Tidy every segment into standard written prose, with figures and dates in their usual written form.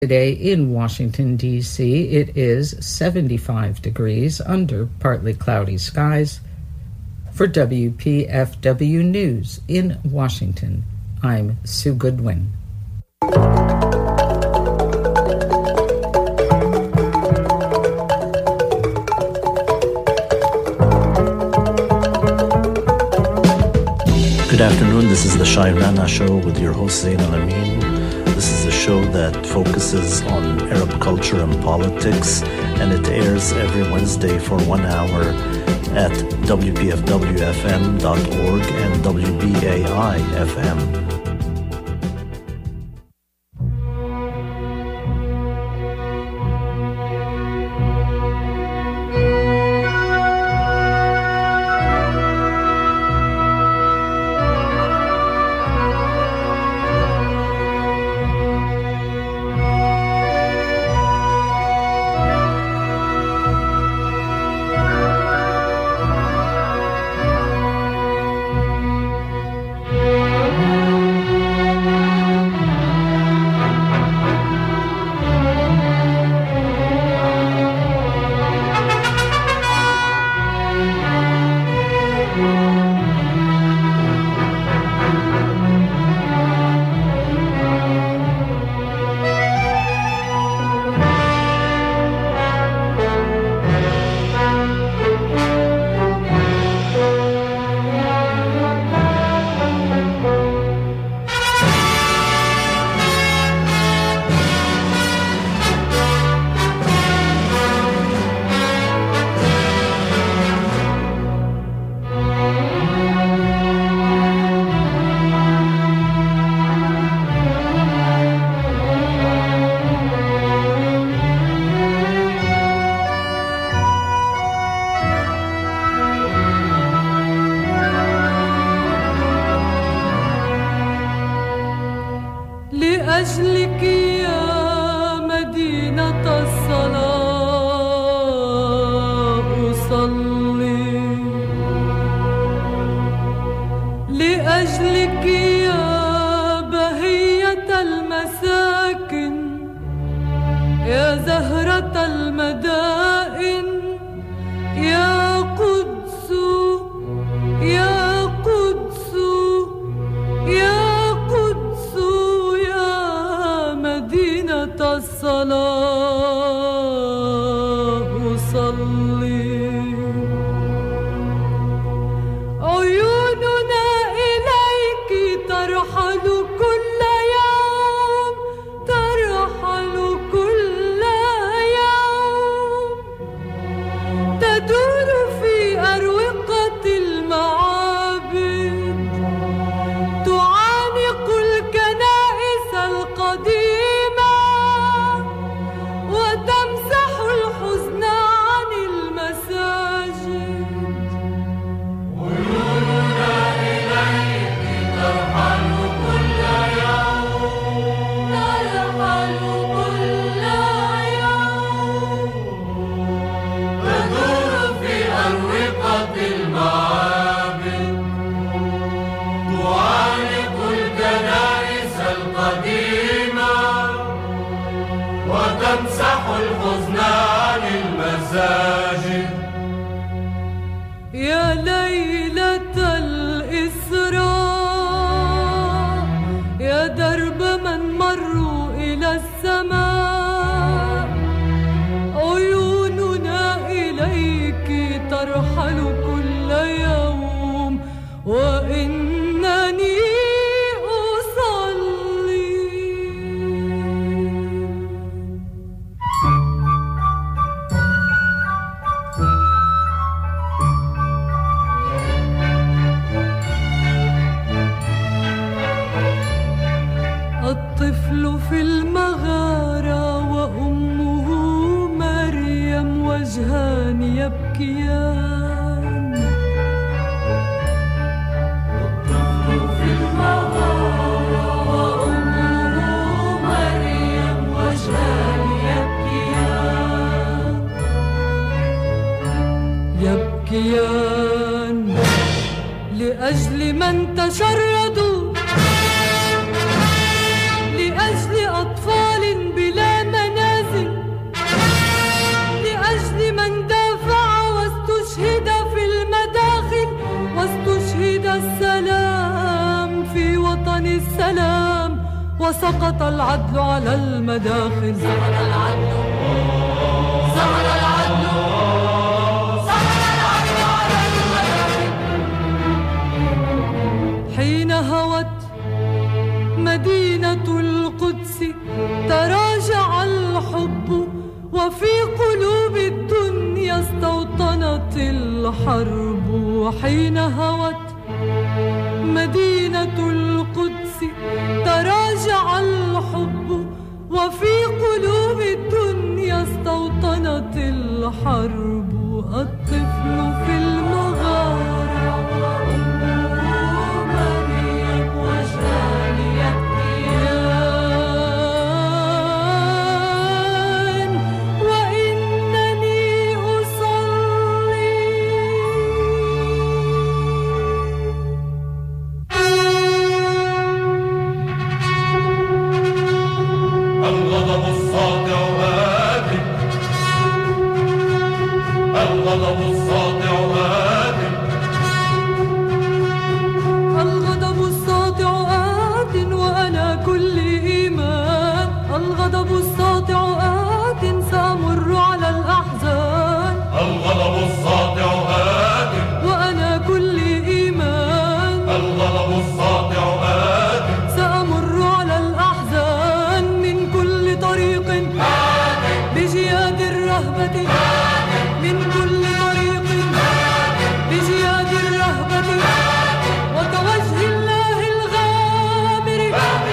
Today in Washington, D.C., it is 75 degrees under partly cloudy skies. For WPFW News in Washington, I'm Sue Goodwin. Good afternoon, this is the Shai Rana Show with your host Zain Al-Amin. This is a show that focuses on Arab culture and politics, and it airs every Wednesday for 1 hour at WPFWFM.org and WBAI-FM. لأجل من تشردوا، لأجل أطفال بلا سقط العدل على المداخل. سقط العدل، سقط العدل، سقط العدل على المداخل. حين هوت مدينة القدس تراجع الحب، وفي قلوب الدنيا استوطنت الحرب. حين هوت مدينة القدس تراجع الحب، وفي قلوب الدنيا استوطنت الحرب. الطفل في المغارة وأمه مريم وجهان يبكيان، وإنني أصلي. الغضب الساطع هادم، الغضب الساطع هادم، الغضب الساطع آت وأنا كل إيمان. الغضب الساطع آت سأمر على الأحزان. الغضب الساطع هادم، وأنا كل إيمان. الغضب الساطع هادم، سأمر على الأحزان من كل طريق بجياد الرهبة. من كل طريق بجياد الرهبة، وكوجه الله الغامر.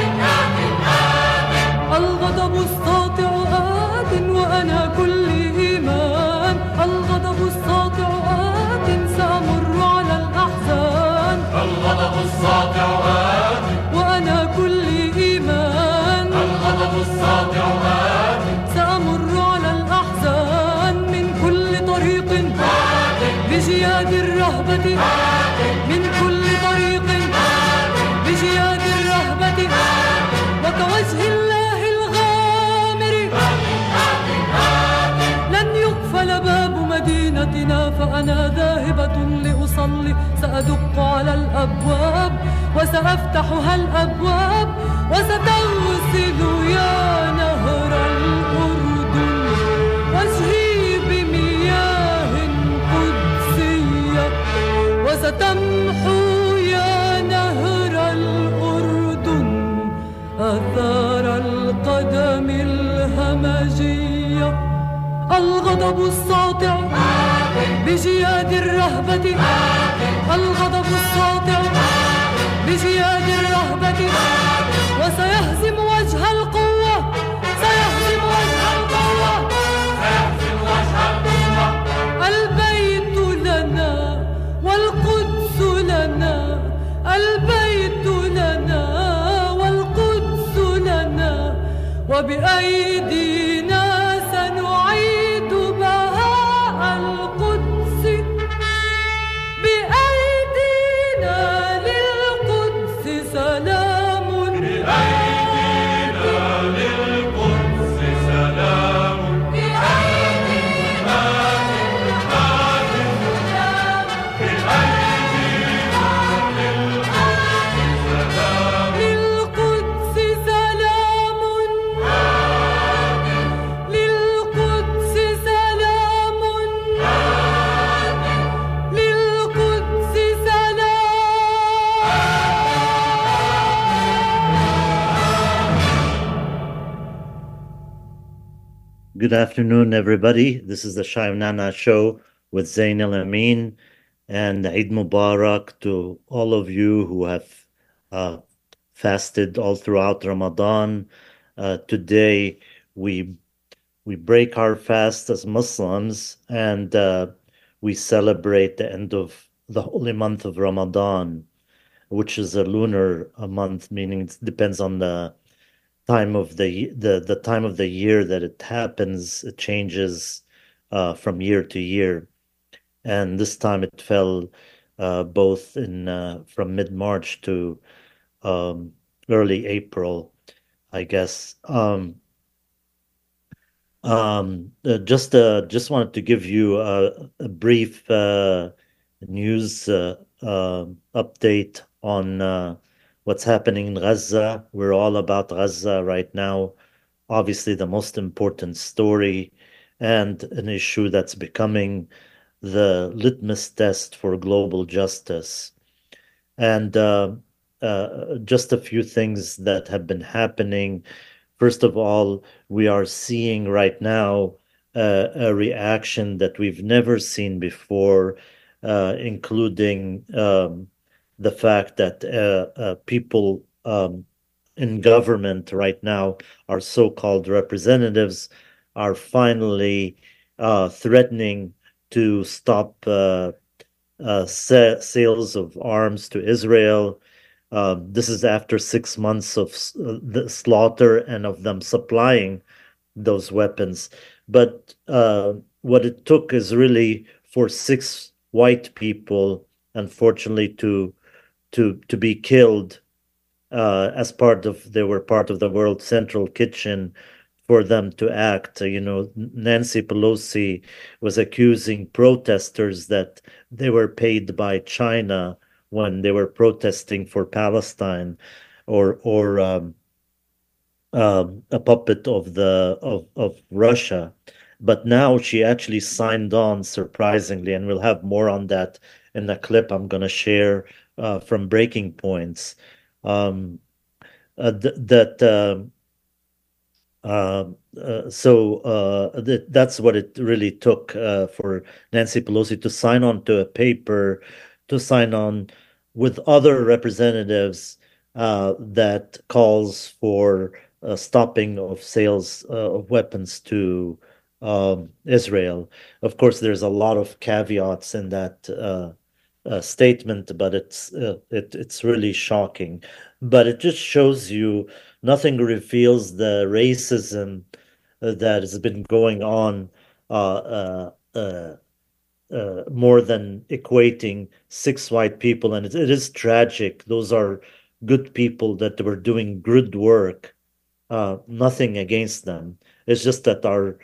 الغضب الساطع آت وأنا كل إيمان. الغضب الساطع آت سأمر على الأحزان. الغضب الساطع هادم، وأنا كل إيمان. الغضب الساطع هادم، سأمر على الأحزان من كل طريق بجياد الرهبة. من كل طريق بجياد الرهبة، وكوجه الله الغامر. لن يقفل باب مدينتنا، فأنا ذاهبة لأصلي. سأدق على الأبواب وسأفتحها الأبواب، وستغسل يا نهر الأردن وجهي بمياه قدسية، وستمحو يا نهر الأردن آثار القدم الهمجية. الغضب الساطع بجياد الرهبة. الغضب الساطع بجياد الرهبة، وسيهزم وجه القوة. سيهزم وجه القوة، سيهزم وجه القوة. البيت لنا والقدس لنا. البيت لنا والقدس لنا، وبأيدينا سنعيد بهاء القدس. بأيدينا للقدس سلام. بأيدينا للقدس سلام، بأيدينا للقدس سلام. للقدس سلام. للقدس سلام. Good afternoon, everybody. This is the Shai Nana Show with Zain El Amin, and Eid Mubarak to all of you who have fasted all throughout Ramadan. Today, we break our fast as Muslims, and we celebrate the end of the holy month of Ramadan, which is a lunar month, meaning it depends on the time of the time of the year that it happens. It changes from year to year, and this time it fell both in from mid-March to early April, I guess. Just wanted to give you a brief news update on what's happening in Gaza. We're all about Gaza right now. Obviously, the most important story and an issue that's becoming the litmus test for global justice. And just a few things that have been happening. First of all, we are seeing right now a reaction that we've never seen before, including the fact that people in government right now, our so-called representatives, are finally threatening to stop sales of arms to Israel. This is after 6 months of the slaughter and of them supplying those weapons. But what it took is really for six white people, unfortunately, to be killed as they were part of the World Central Kitchen for them to act. Nancy Pelosi was accusing protesters that they were paid by China when they were protesting for Palestine, or a puppet of Russia. But now she actually signed on, surprisingly, and we'll have more on that in the clip I'm going to share from Breaking Points. Um, that's what it really took for Nancy Pelosi to sign on to a paper, to sign on with other representatives that calls for stopping of sales of weapons to Israel. Of course, there's a lot of caveats in that statement, but it's really shocking. But it just shows you nothing reveals the racism that has been going on more than equating six white people, and it is tragic. Those are good people that were doing good work. Nothing against them. It's just that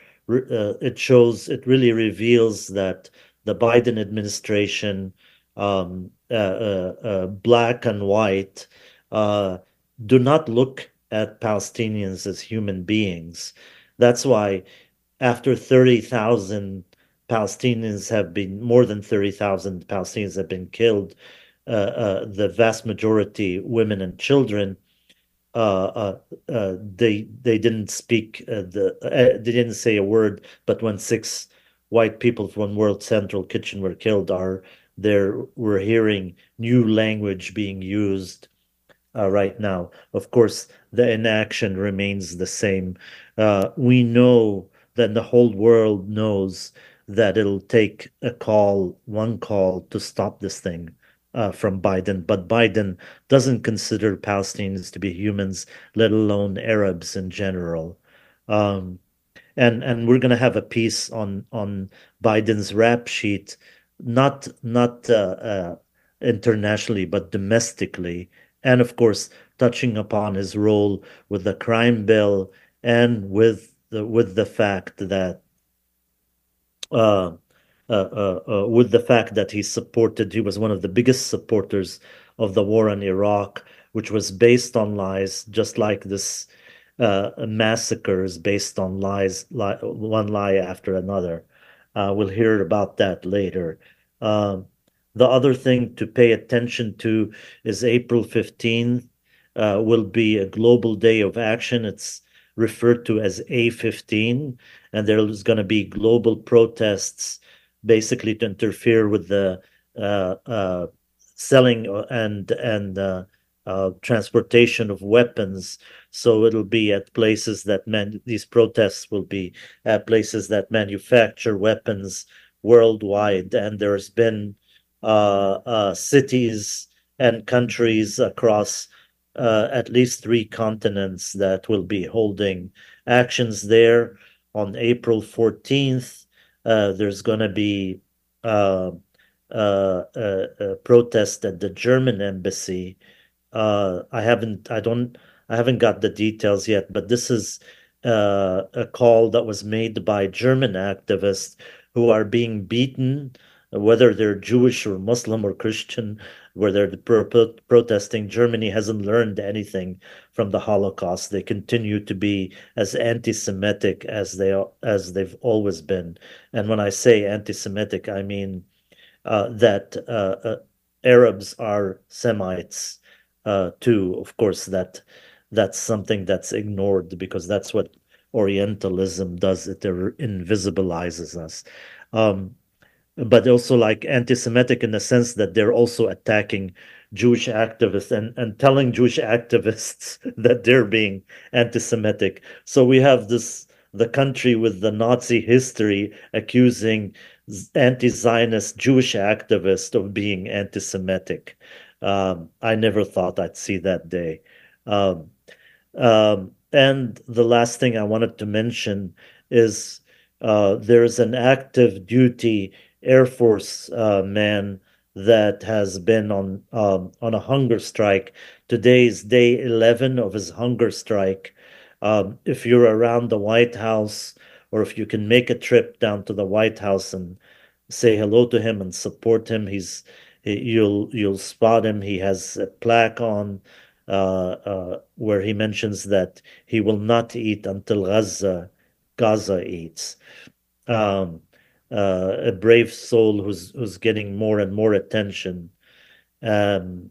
it really reveals that the Biden administration, black and white, do not look at Palestinians as human beings. That's why after 30,000 Palestinians more than 30,000 Palestinians have been killed, the vast majority women and children, they didn't speak they didn't say a word. But when six white people from World Central Kitchen were killed, we're hearing new language being used right now. Of course, the inaction remains the same. We know that the whole world knows that it'll take one call to stop this thing from Biden. But Biden doesn't consider Palestinians to be humans, let alone Arabs in general. And we're going to have a piece on Biden's rap sheet, not internationally, but domestically, and of course touching upon his role with the crime bill and with the fact that he was one of the biggest supporters of the war in Iraq, which was based on lies, just like this massacres based on lies, one lie after another. We'll hear about that later. The other thing to pay attention to is April 15th will be a global day of action. It's referred to as A15, and there's going to be global protests basically to interfere with the selling and transportation of weapons. So it'll be at places these protests will be at places that manufacture weapons worldwide. And there's been cities and countries across at least 3 continents that will be holding actions there. On April 14th, there's going to be a protest at the German embassy. I haven't got the details yet, but this is a call that was made by German activists who are being beaten whether they're Jewish or Muslim or Christian, whether they're protesting. Germany hasn't learned anything from the Holocaust. They continue to be as anti-Semitic as they've always been. And when I say anti-Semitic, I mean that Arabs are Semites too. Of course, that's something that's ignored because that's what Orientalism does. It invisibilizes us. But also like anti-Semitic in the sense that they're also attacking Jewish activists and telling Jewish activists that they're being anti-Semitic. So we have the country with the Nazi history accusing anti-Zionist Jewish activists of being anti-Semitic. I never thought I'd see that day. And the last thing I wanted to mention is there's an active duty Air Force man that has been on a hunger strike. Today is day 11 of his hunger strike. If you're around the White House, or if you can make a trip down to the White House and say hello to him and support him, you'll spot him. He has a plaque on where he mentions that he will not eat until Gaza eats. A brave soul who's getting more and more attention. And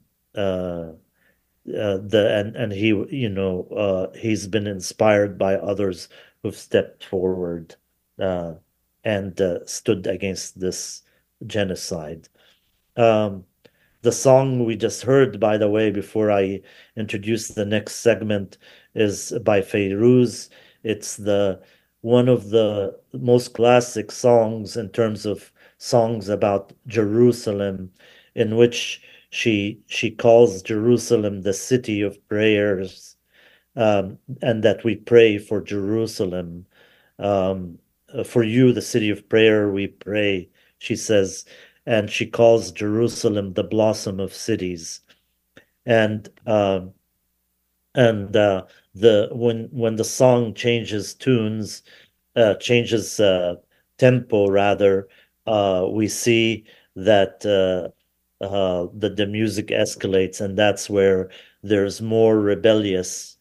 he he's been inspired by others who've stepped forward and stood against this genocide. The song we just heard, by the way, before I introduce the next segment, is by Fairuz. It's one of the most classic songs in terms of songs about Jerusalem, in which she calls Jerusalem the city of prayers, and that we pray for Jerusalem. For you, the city of prayer, we pray, she says, and she calls Jerusalem the blossom of cities. And when the song changes tunes, changes tempo rather, we see that the music escalates, and that's where there's more rebellious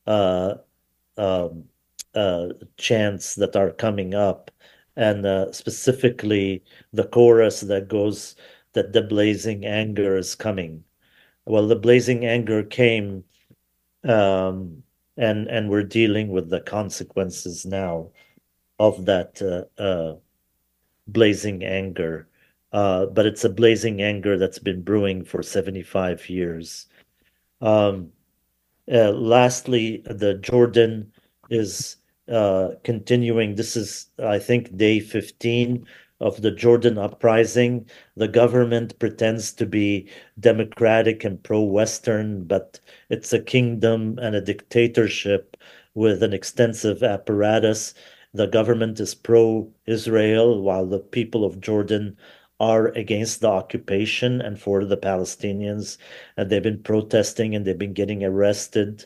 chants that are coming up, and specifically the chorus that goes that the blazing anger is coming. Well, the blazing anger came, and we're dealing with the consequences now of that blazing anger. But it's a blazing anger that's been brewing for 75 years. Lastly, the Jordan is continuing. This is, I think, day 15 of the Jordan uprising. The government pretends to be democratic and pro-Western, but it's a kingdom and a dictatorship with an extensive apparatus. The government is pro-Israel, while the people of Jordan are against the occupation and for the Palestinians, and they've been protesting and they've been getting arrested.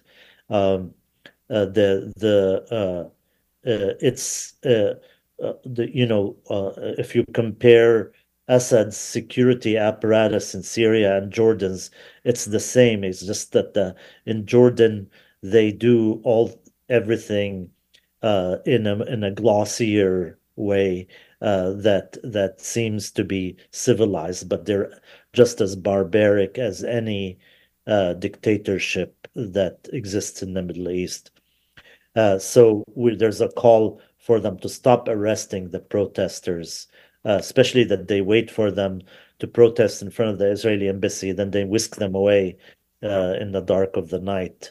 If you compare Assad's security apparatus in Syria and Jordan's, it's the same. It's just that in Jordan they do everything in a glossier way that seems to be civilized, but they're just as barbaric as any dictatorship that exists in the Middle East. So there's a call for them to stop arresting the protesters, especially that they wait for them to protest in front of the Israeli embassy, then they whisk them away in the dark of the night.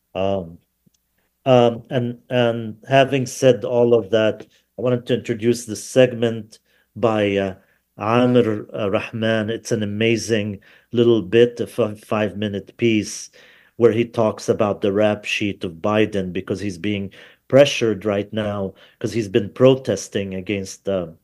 And having said all of that, I wanted to introduce this segment by Amir Rahman. It's an amazing little bit, a 5-minute piece, where he talks about the rap sheet of Biden because he's being pressured right now because he's been protesting against the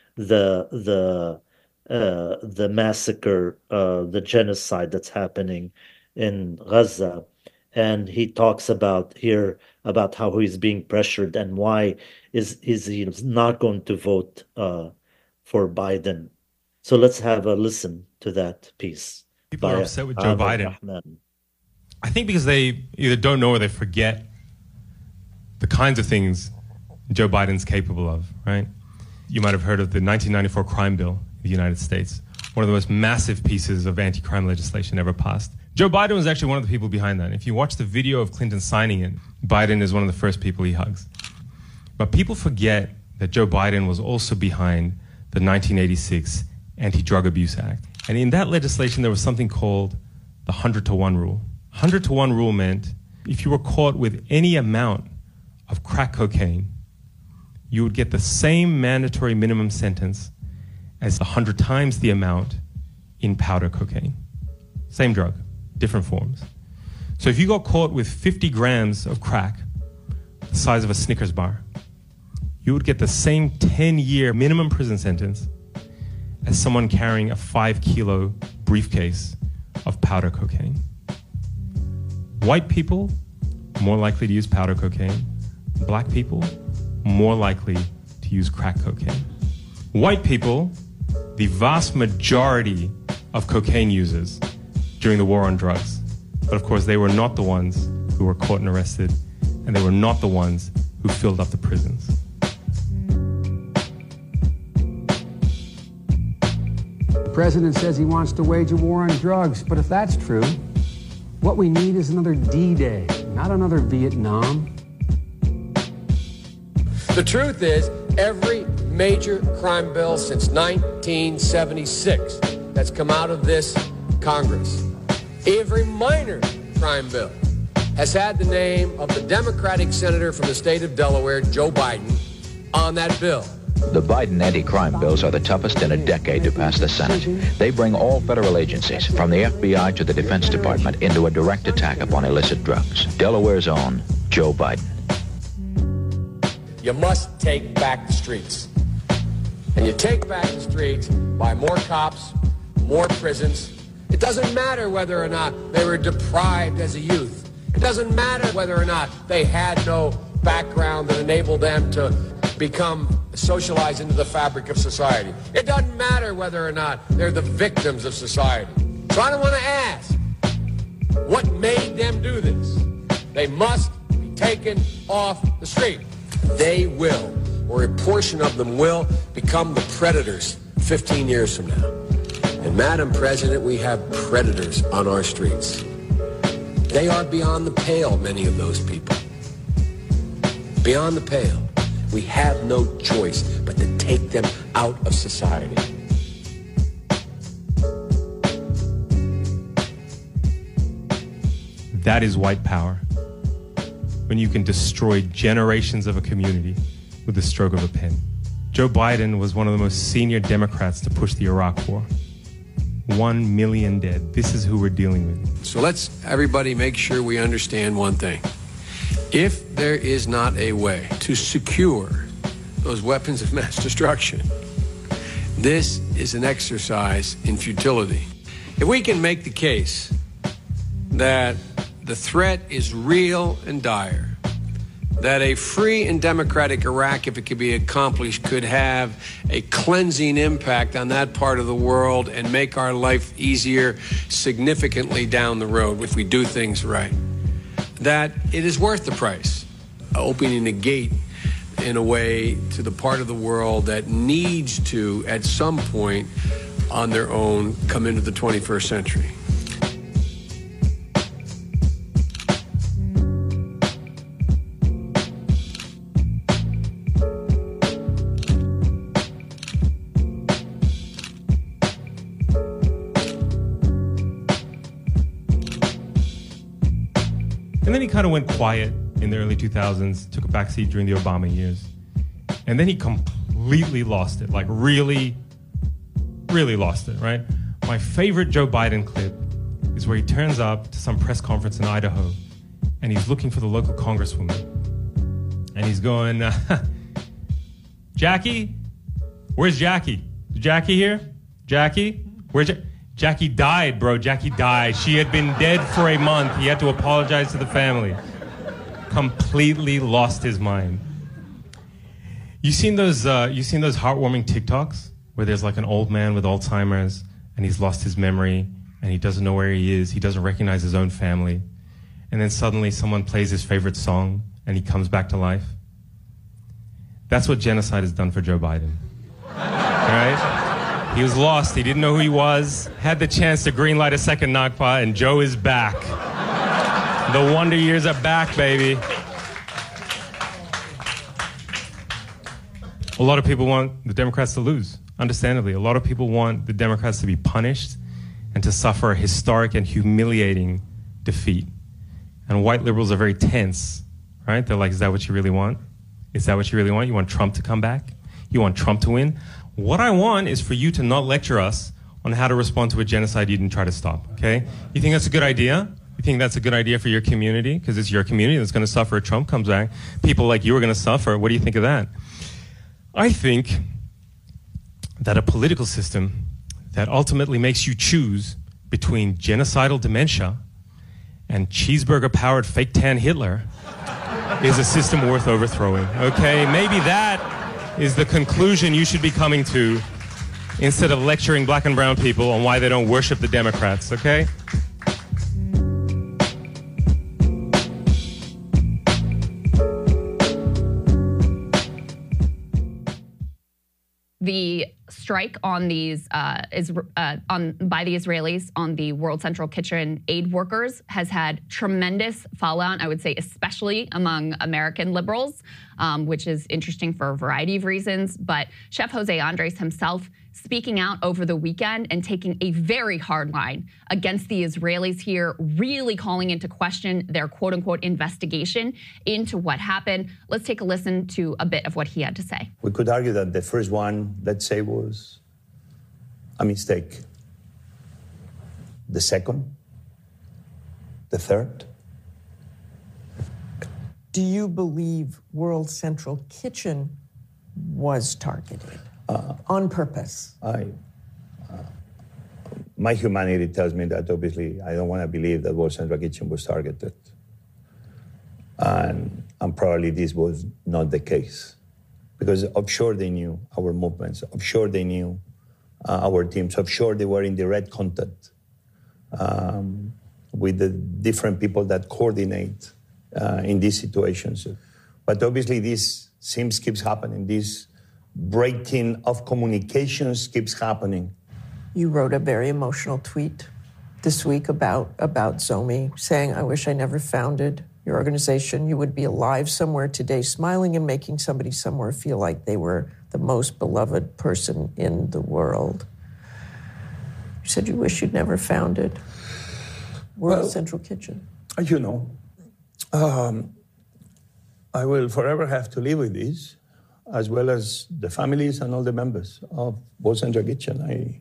massacre, the genocide that's happening in Gaza. And he talks about how he's being pressured and why is he not going to vote for Biden. So let's have a listen to that piece. People are upset with Joe Ahmed Biden. Rahman. I think because they either don't know or they forget the kinds of things Joe Biden's capable of, right? You might have heard of the 1994 crime bill in the United States, one of the most massive pieces of anti-crime legislation ever passed. Joe Biden was actually one of the people behind that. If you watch the video of Clinton signing it, Biden is one of the first people he hugs. But people forget that Joe Biden was also behind the 1986 Anti-Drug Abuse Act. And in that legislation, there was something called the 100-to-1 rule. 100-to-1 rule meant if you were caught with any amount of crack cocaine, you would get the same mandatory minimum sentence as 100 times the amount in powder cocaine. Same drug, different forms. So if you got caught with 50 grams of crack, the size of a Snickers bar, you would get the same 10-year minimum prison sentence as someone carrying a 5-kilo briefcase of powder cocaine. White people, more likely to use powder cocaine. Black people, more likely to use crack cocaine. White people, the vast majority of cocaine users during the war on drugs. But of course, they were not the ones who were caught and arrested, and they were not the ones who filled up the prisons. The president says he wants to wage a war on drugs, but if that's true, what we need is another D-Day, not another Vietnam. The truth is, every major crime bill since 1976 that's come out of this Congress, every minor crime bill has had the name of the Democratic senator from the state of Delaware, Joe Biden, on that bill. The Biden anti-crime bills are the toughest in a decade to pass the Senate. They bring all federal agencies, from the FBI to the Defense Department, into a direct attack upon illicit drugs. Delaware's own Joe Biden. You must take back the streets. And you take back the streets by more cops, more prisons. It doesn't matter whether or not they were deprived as a youth. It doesn't matter whether or not they had no background that enabled them to become socialized into the fabric of society. It doesn't matter whether or not they're the victims of society. So I don't want to ask, what made them do this? They must be taken off the street. They will, or a portion of them will, become the predators 15 years from now. And Madam President, we have predators on our streets. They are beyond the pale, many of those people. Beyond the pale. We have no choice but to take them out of society. That is white power. When you can destroy generations of a community with the stroke of a pen. Joe Biden was one of the most senior Democrats to push the Iraq War. 1 million dead. This is who we're dealing with. So let's everybody make sure we understand one thing. If there is not a way to secure those weapons of mass destruction, this is an exercise in futility. If we can make the case that the threat is real and dire, that a free and democratic Iraq, if it could be accomplished, could have a cleansing impact on that part of the world and make our life easier significantly down the road if we do things right, that it is worth the price, opening the gate in a way to the part of the world that needs to, at some point on their own, come into the 21st century. And then he kind of went quiet in the early 2000s, took a backseat during the Obama years. And then he completely lost it, like really, really lost it, right? My favorite Joe Biden clip is where he turns up to some press conference in Idaho and he's looking for the local congresswoman. And he's going, Jackie? Where's Jackie? Is Jackie here? Jackie? Where's Jackie? Jackie died, bro. Jackie died. She had been dead for a month. He had to apologize to the family. Completely lost his mind. You seen those heartwarming TikToks where there's like an old man with Alzheimer's and he's lost his memory and he doesn't know where he is, he doesn't recognize his own family, and then suddenly someone plays his favorite song and he comes back to life. That's what genocide has done for Joe Biden. Right? He was lost, he didn't know who he was, had the chance to greenlight a second Nakba, and Joe is back. The wonder years are back, baby. A lot of people want the Democrats to lose, understandably. A lot of people want the Democrats to be punished and to suffer a historic and humiliating defeat. And white liberals are very tense, right? They're like, is that what you really want? Is that what you really want? You want Trump to come back? You want Trump to win? What I want is for you to not lecture us on how to respond to a genocide you didn't try to stop, okay? You think that's a good idea? You think that's a good idea for your community? Because it's your community that's going to suffer if Trump comes back. People like you are going to suffer. What do you think of that? I think that a political system that ultimately makes you choose between genocidal dementia and cheeseburger-powered fake tan Hitler is a system worth overthrowing, okay? Maybe that is the conclusion you should be coming to instead of lecturing black and brown people on why they don't worship the Democrats, okay? The strike on these by the Israelis on the World Central Kitchen aid workers has had tremendous fallout, I would say, especially among American liberals, which is interesting for a variety of reasons. But Chef Jose Andres himself speaking out over the weekend and taking a very hard line against the Israelis here, really calling into question their quote-unquote investigation into what happened. Let's take a listen to a bit of what he had to say. We could argue that the first one, let's say, was a mistake. The second, the third. Do you believe World Central Kitchen was targeted on purpose? My humanity tells me that obviously I don't want to believe that World Central Kitchen was targeted. And probably this was not the case. Because offshore they knew our movements, offshore they knew our teams, offshore they were in direct contact with the different people that coordinate in these situations. But obviously this keeps happening. This breaking of communications keeps happening. You wrote a very emotional tweet this week about Zomi, saying, "I wish I never founded your organization. You would be alive somewhere today, smiling and making somebody somewhere feel like they were the most beloved person in the world." You said you wish you'd never founded World Central Kitchen. You know, I will forever have to live with this, as well as the families and all the members of World Central Kitchen.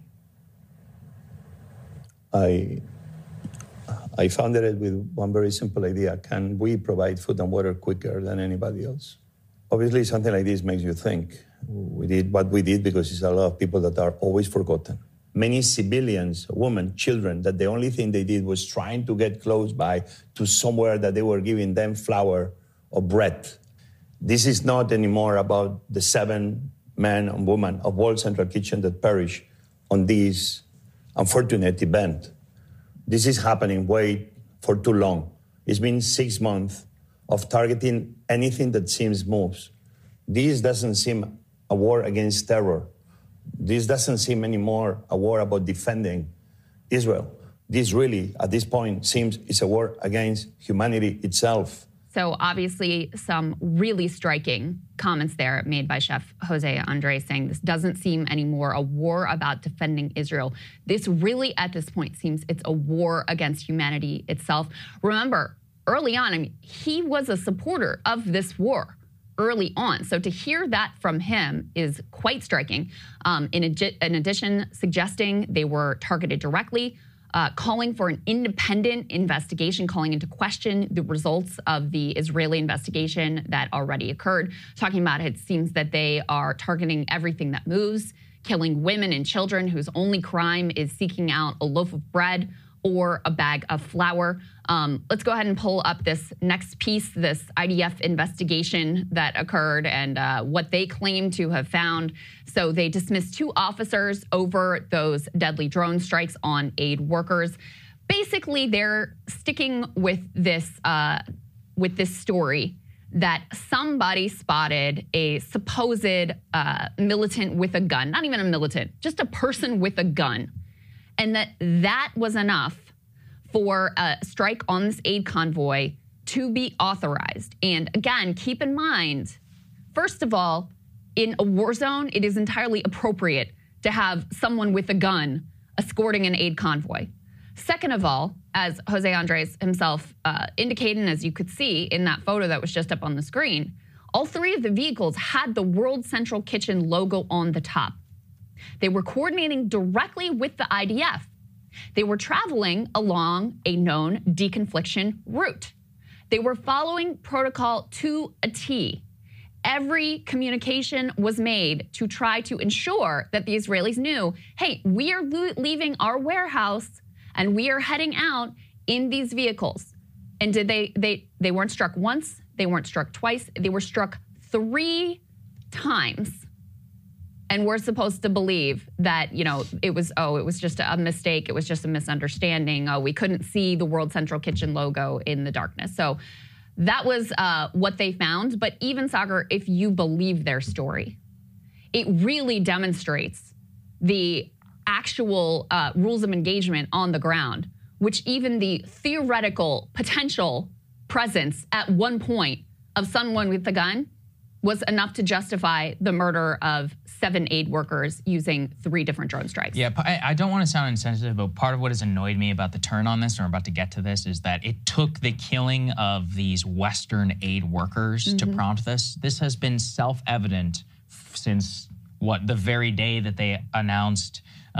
I founded it with one very simple idea. Can we provide food and water quicker than anybody else? Obviously, something like this makes you think. We did what we did because it's a lot of people that are always forgotten. Many civilians, women, children, that the only thing they did was trying to get close by to somewhere that they were giving them flour or bread. This is not anymore about the 7 men and women of World Central Kitchen that perished on this unfortunate event. This is happening way for too long. It's been 6 months of targeting anything that seems moves. This doesn't seem a war against terror. This doesn't seem anymore a war about defending Israel. This really, at this point, seems it's a war against humanity itself. So obviously some really striking comments there made by Chef Jose Andres, saying this doesn't seem anymore a war about defending Israel. This really, at this point, seems it's a war against humanity itself. Remember, early on, he was a supporter of this war early on. So to hear that from him is quite striking. In addition, suggesting they were targeted directly, calling for an independent investigation, calling into question the results of the Israeli investigation that already occurred, talking about it seems that they are targeting everything that moves, killing women and children whose only crime is seeking out a loaf of bread or a bag of flour. Let's go ahead and pull up this next piece, this IDF investigation that occurred and what they claim to have found. So they dismissed 2 officers over those deadly drone strikes on aid workers. Basically, they're sticking with this story that somebody spotted a supposed militant with a gun, not even a militant, just a person with a gun, and that was enough for a strike on this aid convoy to be authorized. And again, keep in mind, first of all, in a war zone, it is entirely appropriate to have someone with a gun escorting an aid convoy. Second of all, as Jose Andres himself indicated, and as you could see in that photo that was just up on the screen, all 3 of the vehicles had the World Central Kitchen logo on the top. They were coordinating directly with the IDF. They were traveling along a known deconfliction route. They were following protocol to a T. Every communication was made to try to ensure that the Israelis knew, hey, we are leaving our warehouse and we are heading out in these vehicles. And did they weren't struck once, they weren't struck twice, they were struck 3 times. And we're supposed to believe that, it was just a mistake, it was just a misunderstanding. We couldn't see the World Central Kitchen logo in the darkness. So that was what they found. But even, Sagar, if you believe their story, it really demonstrates the actual rules of engagement on the ground, which even the theoretical potential presence at one point of someone with a gun was enough to justify the murder of 7 aid workers using 3 different drone strikes. Yeah, I don't want to sound insensitive, but part of what has annoyed me about the turn on this, or I'm about to get to this, is that it took the killing of these Western aid workers to prompt this. This has been self-evident since, the very day that they announced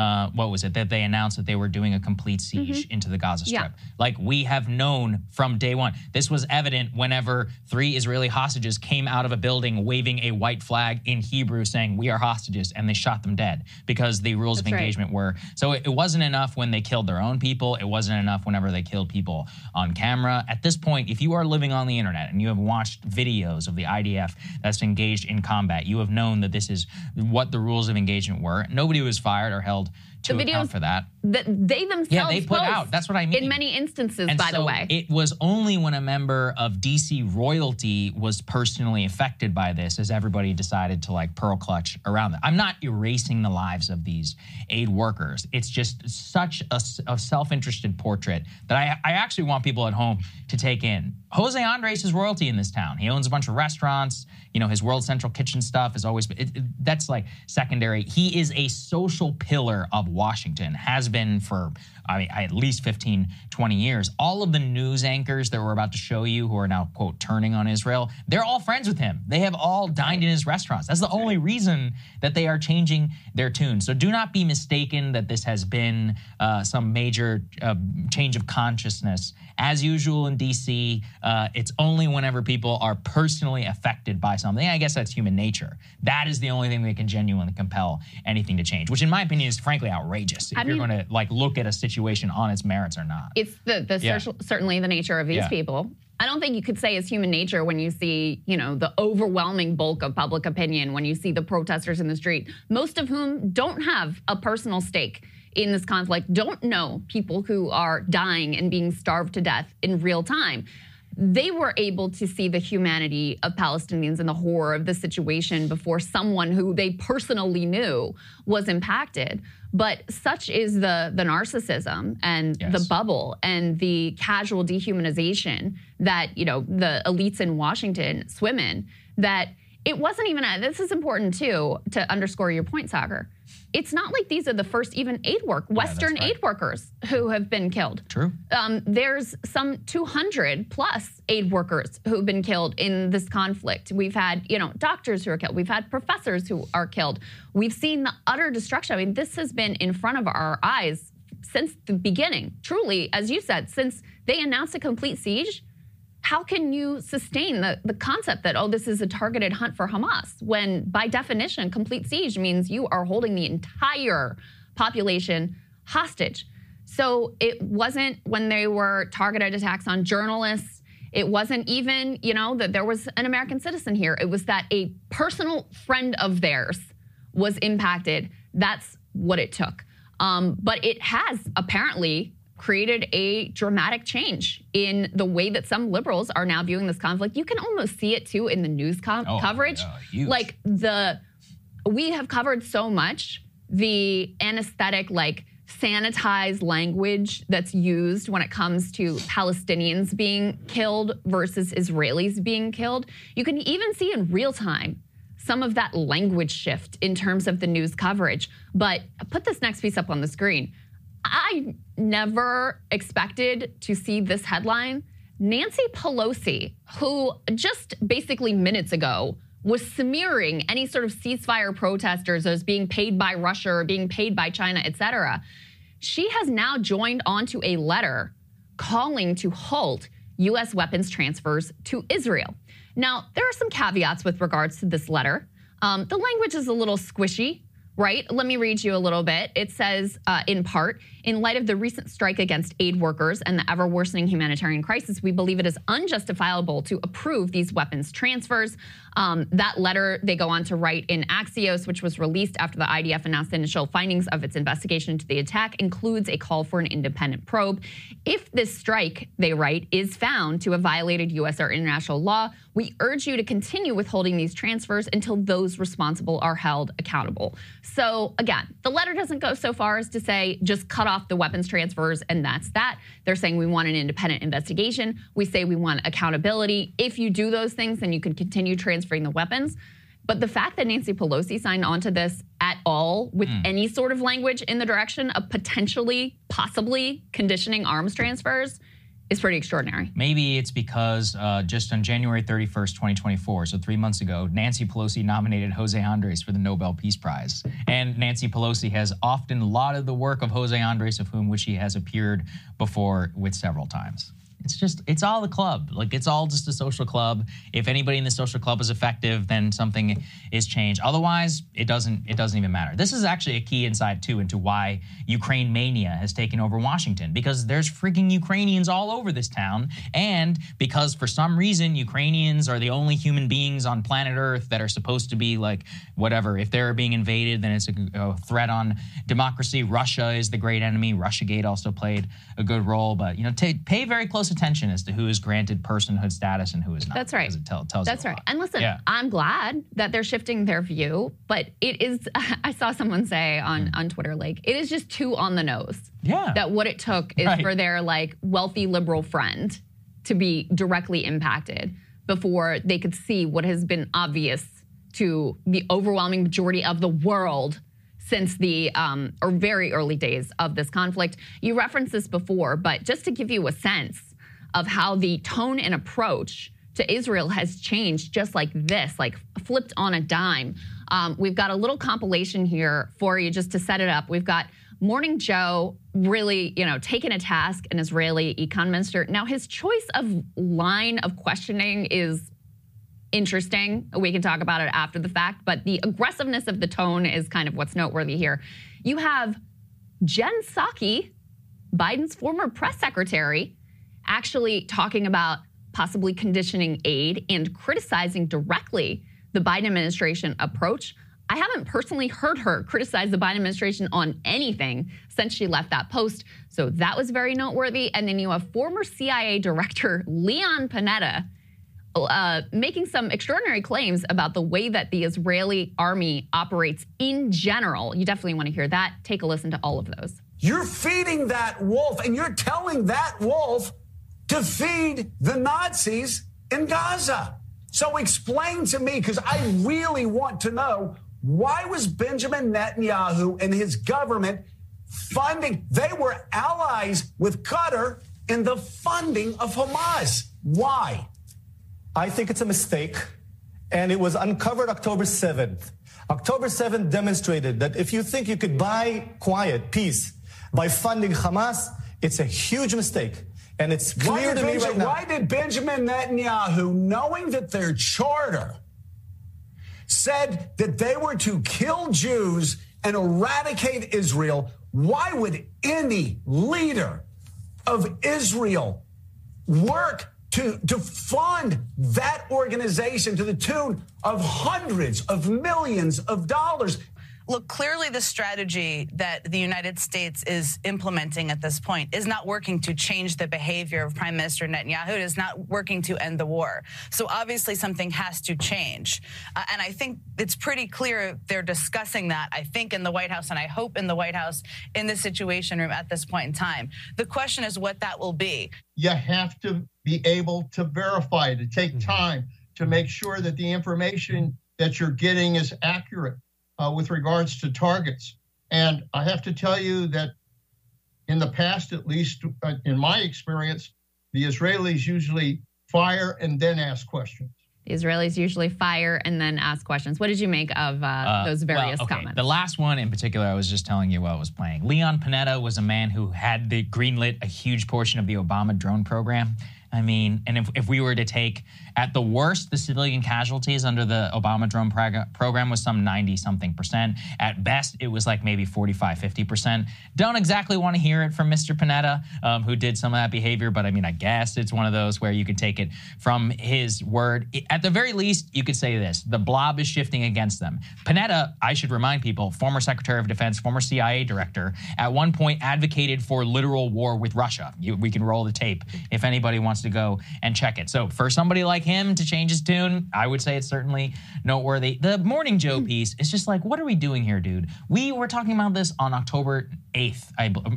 that they announced that they were doing a complete siege into the Gaza Strip. Yeah. Like, we have known from day one. This was evident whenever 3 Israeli hostages came out of a building waving a white flag in Hebrew saying, we are hostages, and they shot them dead because the rules of engagement were. So it wasn't enough when they killed their own people. It wasn't enough whenever they killed people on camera. At this point, if you are living on the internet and you have watched videos of the IDF that's engaged in combat, you have known that this is what the rules of engagement were. Nobody was fired or held to account for that. They themselves they put out. That's what I mean. In many instances, and by the way. It was only when a member of DC royalty was personally affected by this as everybody decided to pearl clutch around that. I'm not erasing the lives of these aid workers. It's just such a self-interested portrait that I actually want people at home to take in. Jose Andres is royalty in this town. He owns a bunch of restaurants. His World Central Kitchen stuff is always, that's secondary. He is a social pillar of Washington, has been for, at least 15, 20 years. All of the news anchors that we're about to show you who are now, quote, turning on Israel, they're all friends with him. They have all dined in his restaurants. That's the only reason that they are changing their tune. So do not be mistaken that this has been some major change of consciousness. As usual in D.C., it's only whenever people are personally affected by something. I guess that's human nature. That is the only thing that can genuinely compel anything to change, which in my opinion is frankly outrageous if you're going to look at a situation on its merits or not. It's certainly the nature of these people. I don't think you could say it's human nature when you see, the overwhelming bulk of public opinion, when you see the protesters in the street, most of whom don't have a personal stake in this conflict, don't know people who are dying and being starved to death in real time. They were able to see the humanity of Palestinians and the horror of the situation before someone who they personally knew was impacted. But such is the narcissism and the bubble and the casual dehumanization that, the elites in Washington swim in, that it wasn't even, this is important too, to underscore your point, Sagar. It's not like these are the first even Western aid workers who have been killed. True. There's some 200 plus aid workers who've been killed in this conflict. We've had, doctors who are killed. We've had professors who are killed. We've seen the utter destruction. This has been in front of our eyes since the beginning. Truly, as you said, since they announced a complete siege, how can you sustain the concept that, this is a targeted hunt for Hamas, when by definition, complete siege means you are holding the entire population hostage? So it wasn't when they were targeted attacks on journalists. It wasn't even, that there was an American citizen here. It was that a personal friend of theirs was impacted. That's what it took. But it has apparently created a dramatic change in the way that some liberals are now viewing this conflict. You can almost see it too in the news coverage. Huge. Like we have covered so much the anesthetic, sanitized language that's used when it comes to Palestinians being killed versus Israelis being killed. You can even see in real time some of that language shift in terms of the news coverage. But put this next piece up on the screen. I never expected to see this headline. Nancy Pelosi, who just basically minutes ago was smearing any sort of ceasefire protesters as being paid by Russia or being paid by China, et cetera. She has now joined onto a letter calling to halt U.S. weapons transfers to Israel. Now, there are some caveats with regards to this letter. The language is a little squishy, right? Let me read you a little bit. It says, in part, in light of the recent strike against aid workers and the ever-worsening humanitarian crisis, we believe it is unjustifiable to approve these weapons transfers. That letter, they go on to write in Axios, which was released after the IDF announced the initial findings of its investigation into the attack, includes a call for an independent probe. If this strike, they write, is found to have violated U.S. or international law, we urge you to continue withholding these transfers until those responsible are held accountable. So again, the letter doesn't go so far as to say just cut off the weapons transfers and that's that. They're saying we want an independent investigation. We say we want accountability. If you do those things, then you can continue transferring the weapons. But the fact that Nancy Pelosi signed on to this at all with any sort of language in the direction of potentially, possibly conditioning arms transfers is pretty extraordinary. Maybe it's because just on January 31st, 2024, so 3 months ago, Nancy Pelosi nominated Jose Andres for the Nobel Peace Prize. And Nancy Pelosi has often lauded the work of Jose Andres, of whom which he has appeared before with several times. It's all the club. It's all just a social club. If anybody in the social club is effective, then something is changed. Otherwise, it doesn't even matter. This is actually a key insight, too, into why Ukraine mania has taken over Washington, because there's freaking Ukrainians all over this town, and because for some reason, Ukrainians are the only human beings on planet Earth that are supposed to be whatever. If they're being invaded, then it's a threat on democracy. Russia is the great enemy. Russiagate also played a good role, but, pay very close attention as to who is granted personhood status and who is not. That's right. It tells That's you a right. lot. And listen, I'm glad that they're shifting their view, but it is, I saw someone say on Twitter, it is just too on the nose. Yeah. That what it took is for their wealthy liberal friend to be directly impacted before they could see what has been obvious to the overwhelming majority of the world since the or very early days of this conflict. You referenced this before, but just to give you a sense of how the tone and approach to Israel has changed just like this, flipped on a dime. We've got a little compilation here for you just to set it up. We've got Morning Joe really, taking a task, an Israeli econ minister. Now, his choice of line of questioning is interesting. We can talk about it after the fact, but the aggressiveness of the tone is kind of what's noteworthy here. You have Jen Psaki, Biden's former press secretary, actually talking about possibly conditioning aid and criticizing directly the Biden administration approach. I haven't personally heard her criticize the Biden administration on anything since she left that post, so that was very noteworthy. And then you have former CIA director Leon Panetta making some extraordinary claims about the way that the Israeli army operates in general. You definitely want to hear that. Take a listen to all of those. You're feeding that wolf, and you're telling that wolf to feed the Nazis in Gaza. So explain to me, because I really want to know, why was Benjamin Netanyahu and his government funding? They were allies with Qatar in the funding of Hamas. Why? I think it's a mistake, and it was uncovered October 7th. October 7th demonstrated that if you think you could buy quiet, peace, by funding Hamas, it's a huge mistake. And it's clear to me right now. Why did Benjamin Netanyahu, knowing that their charter said that they were to kill Jews and eradicate Israel, Why would any leader of Israel work to fund that organization to the tune of hundreds of millions of dollars? Look, clearly the strategy that the United States is implementing at this point is not working to change the behavior of Prime Minister Netanyahu. It is not working to end the war. So obviously something has to change. And I think it's pretty clear they're discussing that, I think, in the White House, and I hope in the White House, in the Situation Room at this point in time. The question is what that will be. You have to be able to verify, to take time to make sure that the information that you're getting is accurate. With regards to targets. And I have to tell you that in the past, at least in my experience, the Israelis usually fire and then ask questions. The Israelis usually fire and then ask questions. What did you make of those various comments? The last one in particular, I was just telling you while I was playing. Leon Panetta was a man who had greenlit a huge portion of the Obama drone program. I mean, and if we were to take, at the worst, the civilian casualties under the Obama drone program was some 90-something%. At best, it was like maybe 45-50%. Don't exactly want to hear it from Mr. Panetta, who did some of that behavior, but I mean, I guess it's one of those where you could take it from his word. At the very least, you could say this: the blob is shifting against them. Panetta, I should remind people, former Secretary of Defense, former CIA director, at one point advocated for literal war with Russia. We can roll the tape if anybody wants to go and check it. So for somebody like him to change his tune, I would say it's certainly noteworthy. The Morning Joe piece is just like, what are we doing here, dude? We were talking about this on October 8th.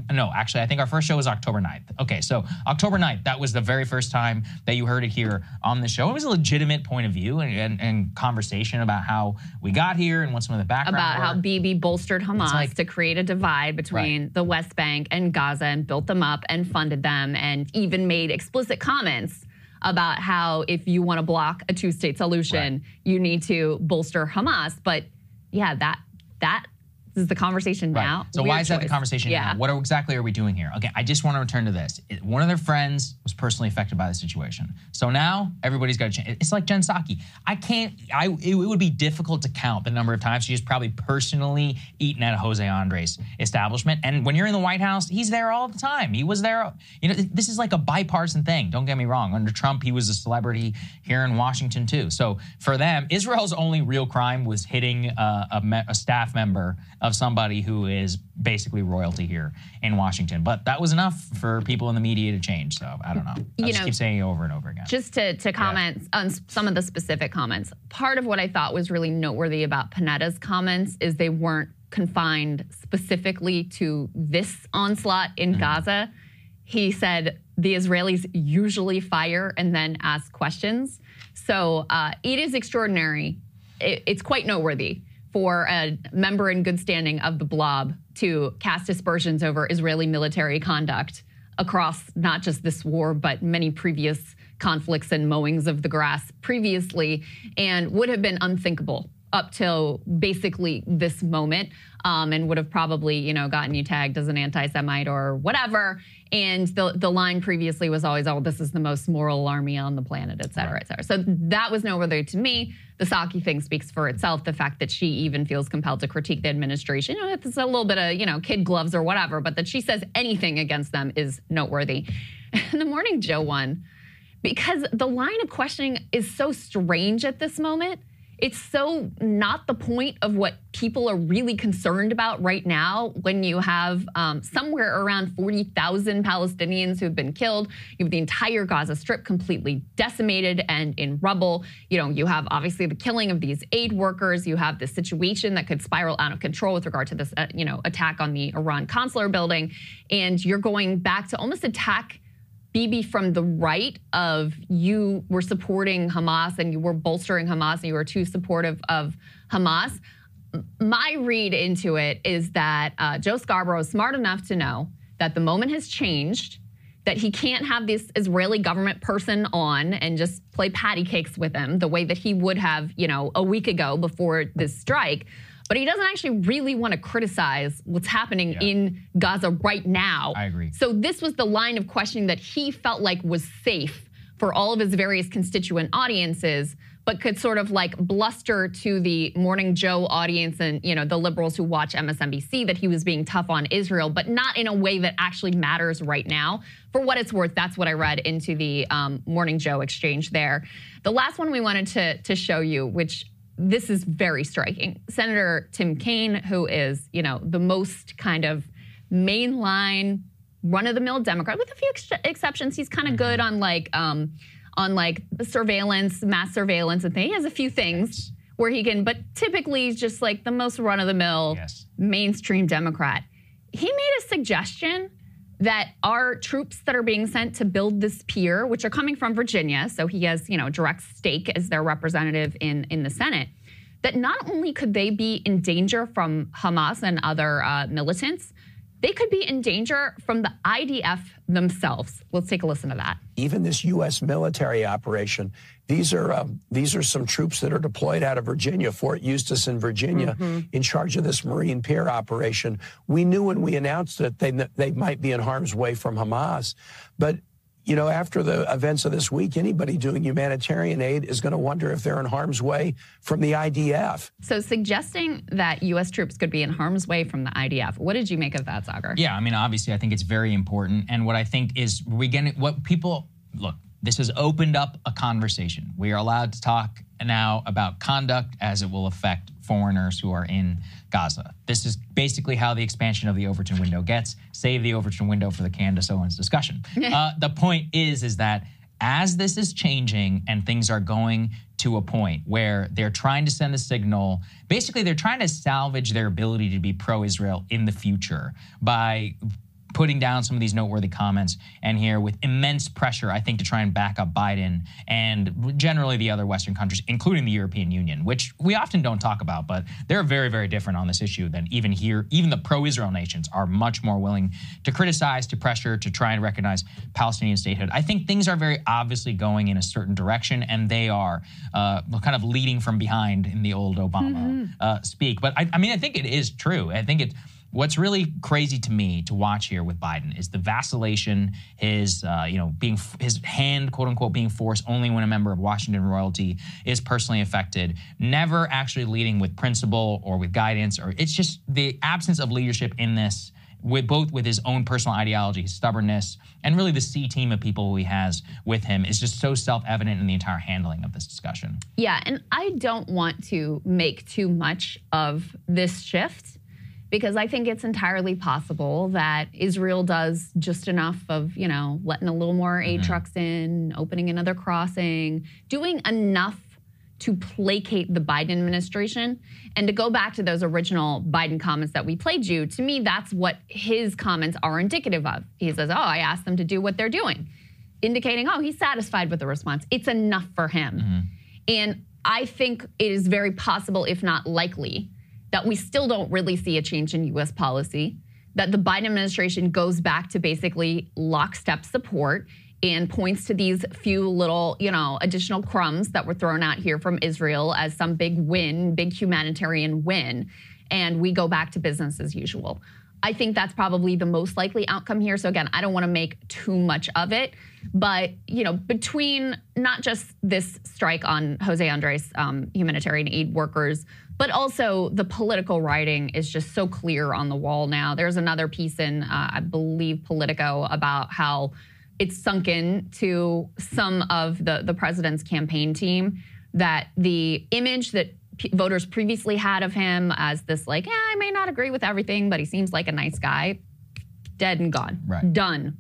I think our first show was October 9th. Okay, so October 9th, that was the very first time that you heard it here on the show. It was a legitimate point of view and conversation about how we got here and what some of the background about were. how Bibi bolstered Hamas to create a divide between the West Bank and Gaza and built them up and funded them and even made explicit comments about how if you want to block a two-state solution, you need to bolster Hamas. But yeah, that is the conversation now. So why is that the conversation now? What exactly are we doing here? Okay, I just want to return to this. One of their friends was personally affected by the situation. So now everybody's got to change. It's like Jen Psaki. It would be difficult to count the number of times she's probably personally eaten at a Jose Andres establishment. And when you're in the White House, he's there all the time. He was there. You know, this is like a bipartisan thing. Don't get me wrong. Under Trump, he was a celebrity here in Washington too. So for them, Israel's only real crime was hitting a staff member of somebody who is basically royalty here in Washington. But that was enough for people in the media to change. So I don't know. I just keep saying it over and over again. Just to comment on some of the specific comments, part of what I thought was really noteworthy about Panetta's comments is they weren't confined specifically to this onslaught in Gaza. He said the Israelis usually fire and then ask questions. So it is extraordinary. It's quite noteworthy for a member in good standing of the Blob to cast aspersions over Israeli military conduct across not just this war, but many previous conflicts and mowings of the grass previously, and would have been unthinkable up till basically this moment, and would have probably, gotten you tagged as an anti-Semite or whatever. And the line previously was always, oh, this is the most moral army on the planet, et cetera, et cetera. So that was noteworthy to me. The Psaki thing speaks for itself. The fact that she even feels compelled to critique the administration, it's a little bit of, kid gloves or whatever, but that she says anything against them is noteworthy. And the Morning Joe one, because the line of questioning is so strange at this moment. It's so not the point of what people are really concerned about right now when you have somewhere around 40,000 Palestinians who've been killed. You have the entire Gaza Strip completely decimated and in rubble. You have obviously the killing of these aid workers. You have this situation that could spiral out of control with regard to this, attack on the Iran consular building. And you're going back to almost attack Bibi from the right of you were supporting Hamas and you were bolstering Hamas and you were too supportive of Hamas. My read into it is that Joe Scarborough is smart enough to know that the moment has changed, that he can't have this Israeli government person on and just play patty cakes with him the way that he would have, a week ago before this strike. But he doesn't actually really want to criticize what's happening in Gaza right now. I agree. So this was the line of questioning that he felt like was safe for all of his various constituent audiences. but could sort of like bluster to the Morning Joe audience and, you know, the liberals who watch MSNBC that he was being tough on Israel, but not in a way that actually matters right now. For what it's worth, that's what I read into the Morning Joe exchange there. The last one we wanted to show you, which this is very striking. Senator Tim Kaine, who is, you know, the most kind of mainline, run-of-the-mill Democrat, with a few exceptions. He's kind of good on like surveillance, mass surveillance and things. He has a few things where he can, but typically he's just like the most run-of-the-mill mainstream Democrat. He made a suggestion that our troops that are being sent to build this pier, which are coming from Virginia, so he has, you know, direct stake as their representative in the Senate, that not only could they be in danger from Hamas and other militants, they could be in danger from the IDF themselves. Let's take a listen to that. Even this U.S. military operation, these are some troops that are deployed out of Virginia, Fort Eustis in Virginia, in charge of this Marine Pier operation. We knew when we announced it they might be in harm's way from Hamas, but you know, after the events of this week, anybody doing humanitarian aid is going to wonder if they're in harm's way from the IDF. So suggesting that U.S. troops could be in harm's way from the IDF. What did you make of that, Sagar? Yeah, I mean, obviously, I think it's very important. And what I think is this has opened up a conversation. We are allowed to talk now about conduct as it will affect foreigners who are in Gaza. This is basically how the expansion of the Overton window gets. Save the Overton window for the Candace Owens discussion. The point is that as this is changing and things are going to a point where they're trying to send a signal, basically they're trying to salvage their ability to be pro-Israel in the future by putting down some of these noteworthy comments, and here with immense pressure, I think, to try and back up Biden and generally the other Western countries, including the European Union, which we often don't talk about, but they're very, very different on this issue than even here. Even the pro-Israel nations are much more willing to criticize, to pressure, to try and recognize Palestinian statehood. I think things are very obviously going in a certain direction, and they are kind of leading from behind in the old Obama speak. But I mean, I think it is true. I think what's really crazy to me to watch here with Biden is the vacillation, his hand, quote unquote, being forced only when a member of Washington royalty is personally affected, never actually leading with principle or with guidance, or it's just the absence of leadership in this, with his own personal ideology, his stubbornness, and really the C team of people who he has with him is just so self-evident in the entire handling of this discussion. Yeah, and I don't want to make too much of this shift, because I think it's entirely possible that Israel does just enough of, you know, letting a little more aid trucks in, opening another crossing, doing enough to placate the Biden administration. And to go back to those original Biden comments that we played you, to me, that's what his comments are indicative of. He says, I asked them to do what they're doing, indicating, he's satisfied with the response. It's enough for him. And I think it is very possible, if not likely, that we still don't really see a change in U.S. policy, that the Biden administration goes back to basically lockstep support and points to these few little, additional crumbs that were thrown out here from Israel as some big win, big humanitarian win, and we go back to business as usual. I think that's probably the most likely outcome here. So again, I don't want to make too much of it, but between not just this strike on Jose Andres humanitarian aid workers, but also the political writing is just so clear on the wall now. There's another piece in, I believe, Politico about how it's sunk in to some of the president's campaign team that the image that voters previously had of him as this I may not agree with everything, but he seems like a nice guy, dead and gone. Right. Done.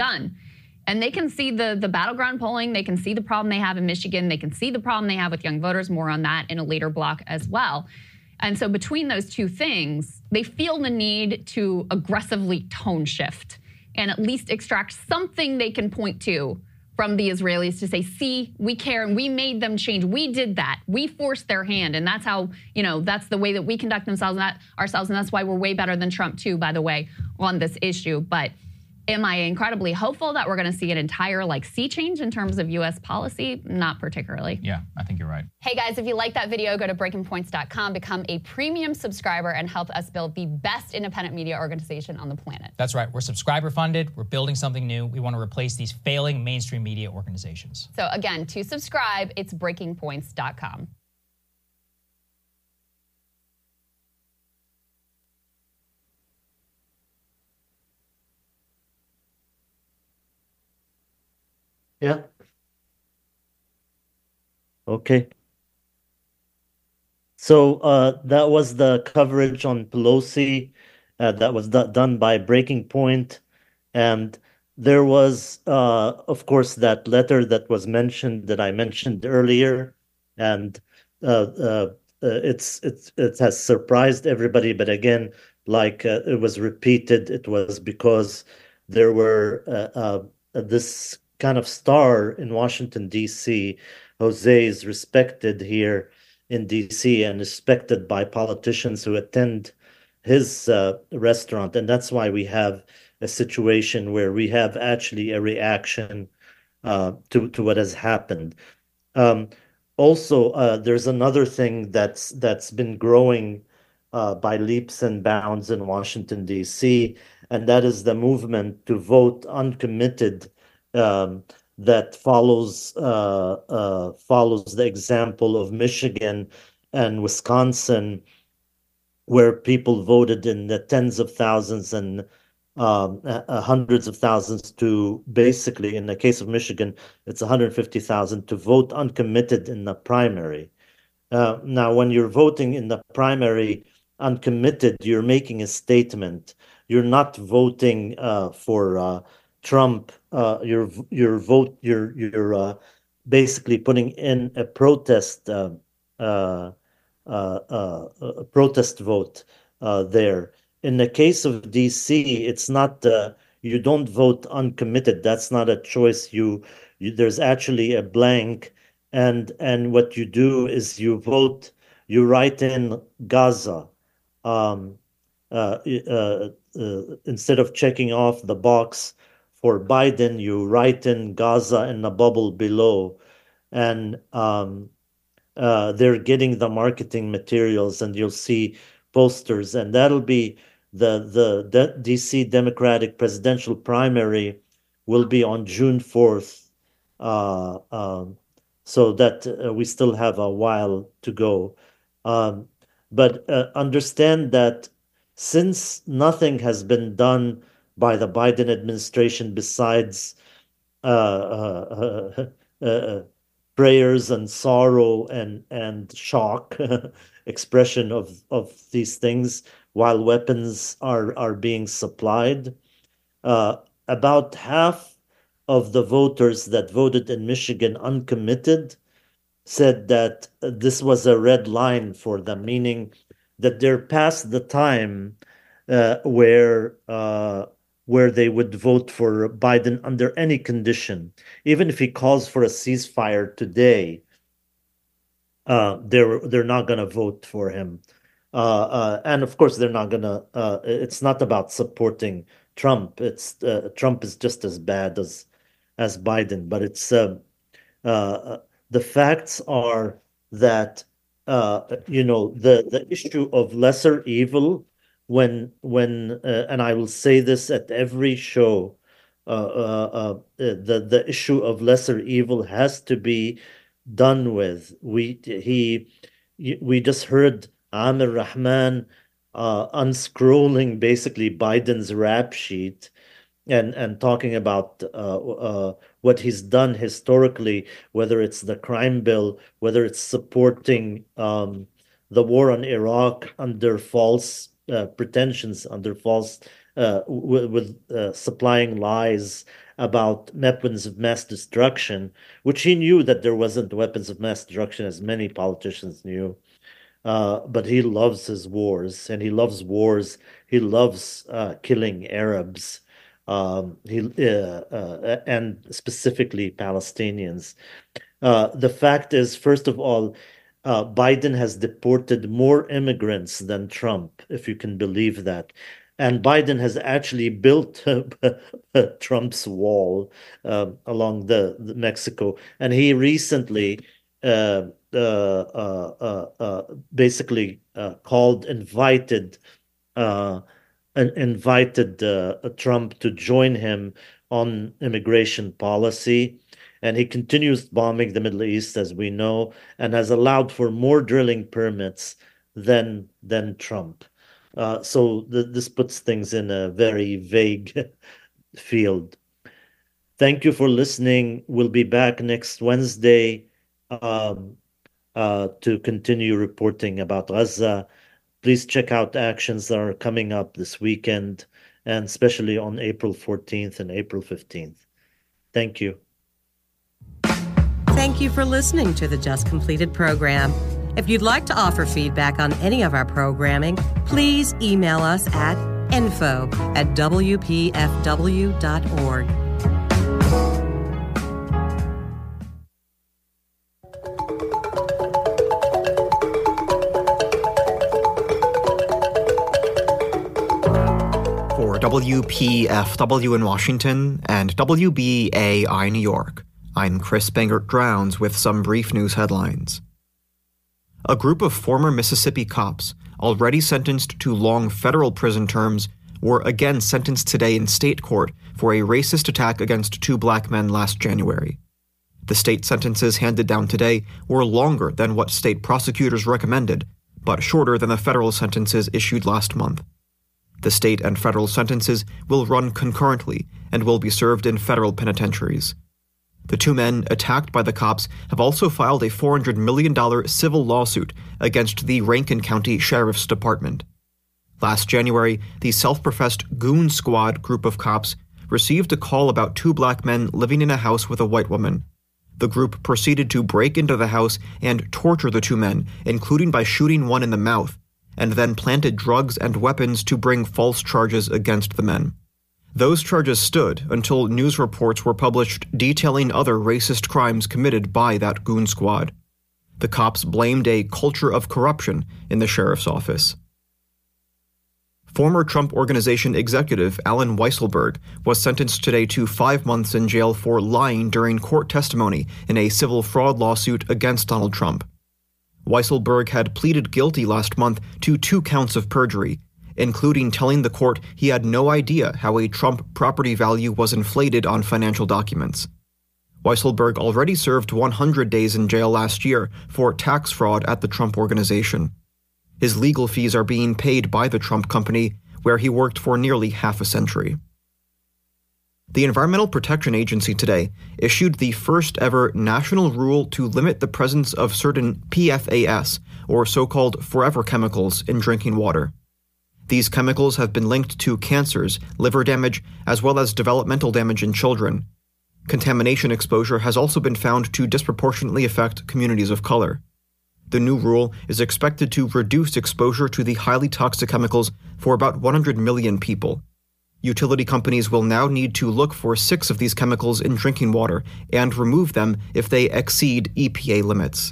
And they can see the battleground polling. They can see the problem they have in Michigan. They can see the problem they have with young voters. More on that in a later block as well. And so between those two things, they feel the need to aggressively tone shift and at least extract something they can point to from the Israelis to say, see, we care and we made them change. We did that. We forced their hand. And that's how, that's the way that we conduct ourselves. And that's why we're way better than Trump too, by the way, on this issue. But Am I incredibly hopeful that we're going to see an entire sea change in terms of U.S. policy? Not particularly. Yeah, I think you're right. Hey guys, if you like that video, go to breakingpoints.com, become a premium subscriber, and help us build the best independent media organization on the planet. That's right. We're subscriber funded. We're building something new. We want to replace these failing mainstream media organizations. So again, to subscribe, it's breakingpoints.com. Yeah. Okay. So that was the coverage on Pelosi that was done by Breaking Point. And there was, of course, that letter that was mentioned that I mentioned earlier. And it has surprised everybody. But again, it was repeated, it was because there were this kind of star in Washington, D.C. Jose is respected here in D.C. and respected by politicians who attend his restaurant. And that's why we have a situation where we have actually a reaction to what has happened. Also, there's another thing that's been growing by leaps and bounds in Washington, D.C., and that is the movement to vote uncommitted that follows the example of Michigan and Wisconsin, where people voted in the tens of thousands and hundreds of thousands to basically, in the case of Michigan, it's 150,000 to vote uncommitted in the primary. Now, when you're voting in the primary uncommitted, you're making a statement. You're not voting for Trump. You're basically putting in a protest vote there. In the case of DC, it's not you don't vote uncommitted. That's not a choice. There's actually a blank, and what you do is you vote. You write in Gaza instead of checking off the box for Biden. You write in Gaza in the bubble below, and they're getting the marketing materials, and you'll see posters, and that'll be the DC Democratic presidential primary will be on June 4th. So that we still have a while to go. But understand that since nothing has been done by the Biden administration besides prayers and sorrow and shock expression of these things while weapons are being supplied, about half of the voters that voted in Michigan uncommitted said that this was a red line for them, meaning that they're past the time where they would vote for Biden under any condition. Even if he calls for a ceasefire today, they're not going to vote for him. And of course, they're not going to. It's not about supporting Trump. It's Trump is just as bad as Biden. But it's the facts are that the issue of lesser evil. When and I will say this at every show, the issue of lesser evil has to be done with. We just heard Amir Rahman unscrolling basically Biden's rap sheet and talking about what he's done historically, whether it's the crime bill, whether it's supporting the war on Iraq under false pretensions, under false with supplying lies about weapons of mass destruction, which he knew that there wasn't weapons of mass destruction, as many politicians knew. But he loves his wars, and he loves wars. He loves killing Arabs, and specifically Palestinians. The fact is, first of all, Biden has deported more immigrants than Trump, if you can believe that. And Biden has actually built Trump's wall along the Mexico. And he recently basically invited Trump to join him on immigration policy. And he continues bombing the Middle East, as we know, and has allowed for more drilling permits than Trump. So this puts things in a very vague field. Thank you for listening. We'll be back next Wednesday to continue reporting about Gaza. Please check out actions that are coming up this weekend, and especially on April 14th and April 15th. Thank you. Thank you for listening to the Just Completed program. If you'd like to offer feedback on any of our programming, please email us at info@wpfw.org. For WPFW in Washington and WBAI New York, I'm Chris Bangert-Drowns with some brief news headlines. A group of former Mississippi cops, already sentenced to long federal prison terms, were again sentenced today in state court for a racist attack against 2 black men last January. The state sentences handed down today were longer than what state prosecutors recommended, but shorter than the federal sentences issued last month. The state and federal sentences will run concurrently and will be served in federal penitentiaries. The 2 men attacked by the cops have also filed a $400 million civil lawsuit against the Rankin County Sheriff's Department. Last January, the self-professed Goon Squad group of cops received a call about 2 black men living in a house with a white woman. The group proceeded to break into the house and torture the 2 men, including by shooting one in the mouth, and then planted drugs and weapons to bring false charges against the men. Those charges stood until news reports were published detailing other racist crimes committed by that goon squad. The cops blamed a culture of corruption in the sheriff's office. Former Trump Organization executive Allen Weisselberg was sentenced today to 5 months in jail for lying during court testimony in a civil fraud lawsuit against Donald Trump. Weisselberg had pleaded guilty last month to 2 counts of perjury, including telling the court he had no idea how a Trump property value was inflated on financial documents. Weisselberg already served 100 days in jail last year for tax fraud at the Trump Organization. His legal fees are being paid by the Trump Company, where he worked for nearly half a century. The Environmental Protection Agency today issued the first ever national rule to limit the presence of certain PFAS, or so-called forever chemicals, in drinking water. These chemicals have been linked to cancers, liver damage, as well as developmental damage in children. Contamination exposure has also been found to disproportionately affect communities of color. The new rule is expected to reduce exposure to the highly toxic chemicals for about 100 million people. Utility companies will now need to look for 6 of these chemicals in drinking water and remove them if they exceed EPA limits.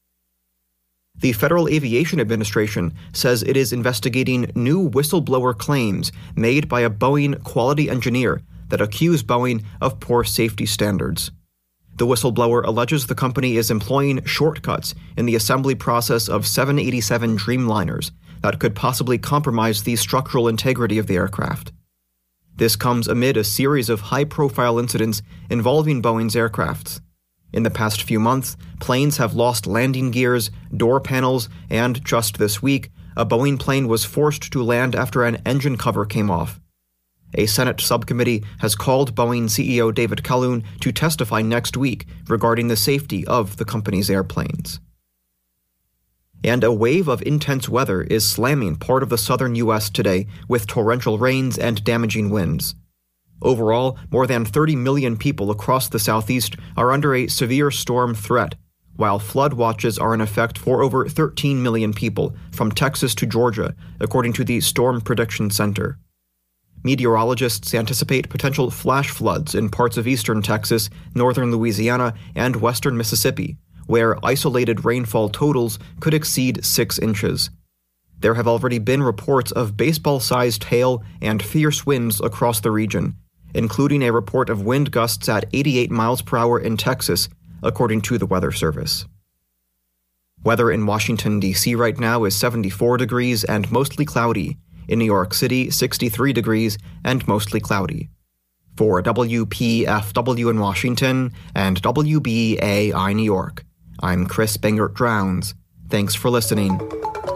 The Federal Aviation Administration says it is investigating new whistleblower claims made by a Boeing quality engineer that accuse Boeing of poor safety standards. The whistleblower alleges the company is employing shortcuts in the assembly process of 787 Dreamliners that could possibly compromise the structural integrity of the aircraft. This comes amid a series of high-profile incidents involving Boeing's aircrafts. In the past few months, planes have lost landing gears, door panels, and just this week, a Boeing plane was forced to land after an engine cover came off. A Senate subcommittee has called Boeing CEO David Calhoun to testify next week regarding the safety of the company's airplanes. And a wave of intense weather is slamming part of the southern U.S. today with torrential rains and damaging winds. Overall, more than 30 million people across the southeast are under a severe storm threat, while flood watches are in effect for over 13 million people from Texas to Georgia, according to the Storm Prediction Center. Meteorologists anticipate potential flash floods in parts of eastern Texas, northern Louisiana, and western Mississippi, where isolated rainfall totals could exceed 6 inches. there have already been reports of baseball-sized hail and fierce winds across the region, including a report of wind gusts at 88 miles per hour in Texas, according to the Weather Service. Weather in Washington, D.C. right now is 74 degrees and mostly cloudy. In New York City, 63 degrees and mostly cloudy. For WPFW in Washington and WBAI New York, I'm Chris Bengert-Drowns. Thanks for listening.